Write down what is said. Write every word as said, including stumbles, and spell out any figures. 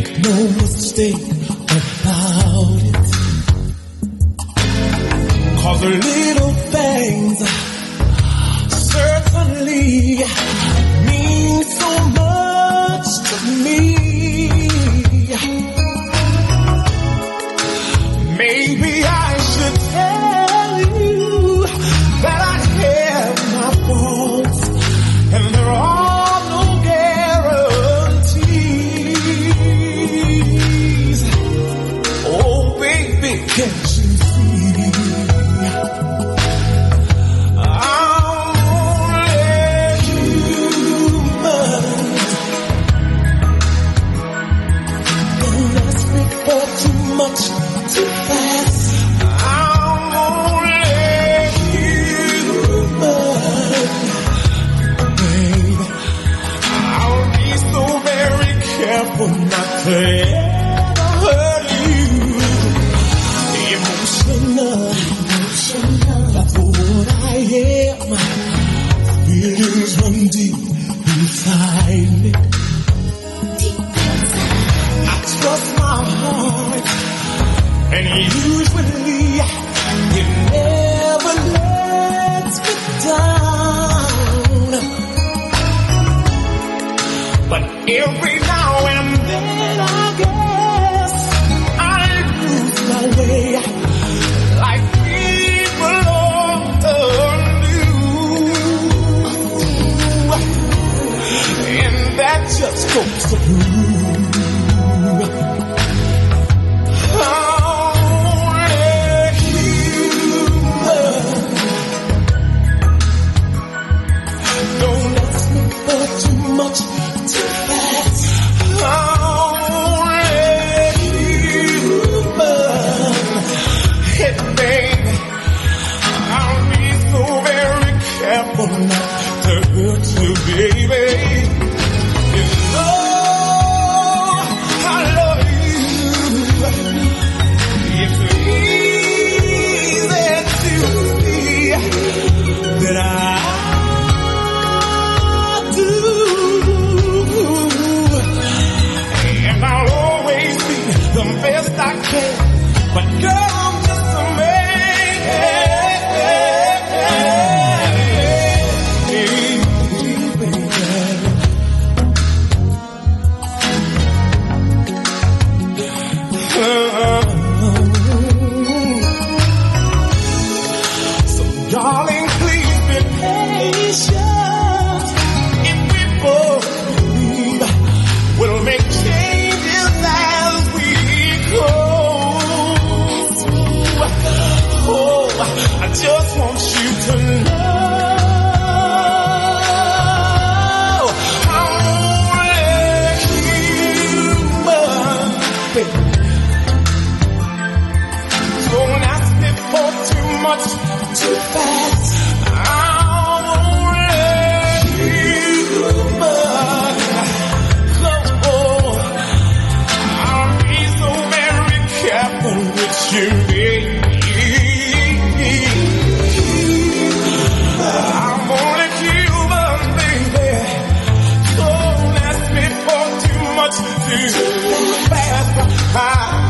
make no mistake about it. 'Cause the little things certainly mean so much to me. Maybe I should tell you that I have my faults, and there are no guarantees. Oh, baby, can't you see? I'm only human. Don't ask me for too much, too fast. I'm only human. Babe, I'll be so very careful not to ever hurt you. Emotional, emotional, that's what I am. Feelings run deep inside me. I trust my heart, and usually it never lets me down. But every now and then I guess I lose my way, like people often do, and that just goes to prove much too fast. I'm only human. Hey, baby, I'll be so very careful not to hurt you, baby. You know I love you. It's easy to see that I the best I can, but girl, I'm just a man. So darling, please be patient. If we both believe, we'll make changes as we go. Oh, I just want you to know I'm only human, baby. Don't ask me for too much, too fast. I'm only human. Oh, I'll be so very careful with you, baby. I'm only human, baby. Don't ask me for too much, too fast. I